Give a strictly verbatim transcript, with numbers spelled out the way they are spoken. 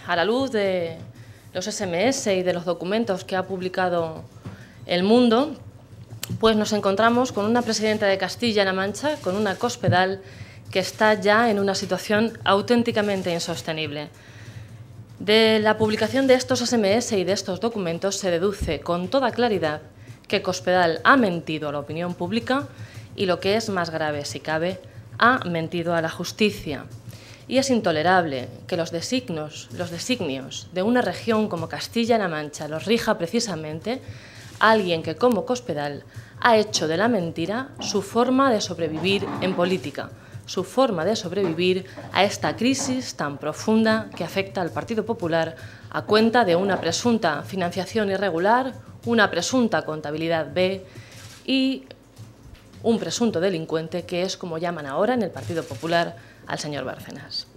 a la luz de los ese eme ese y de los documentos que ha publicado El Mundo, pues nos encontramos con una presidenta de Castilla-La Mancha, con una Cospedal que está ya en una situación auténticamente insostenible. De la publicación de estos ese eme ese y de estos documentos se deduce con toda claridad que Cospedal ha mentido a la opinión pública y, lo que es más grave, si cabe, ha mentido a la justicia. Y es intolerable que los designios, los designios de una región como Castilla-La Mancha los rija precisamente alguien que, como Cospedal, ha hecho de la mentira su forma de sobrevivir en política, su forma de sobrevivir a esta crisis tan profunda que afecta al Partido Popular a cuenta de una presunta financiación irregular, una presunta contabilidad B y un presunto delincuente que es, como llaman ahora en el Partido Popular, al señor Bárcenas.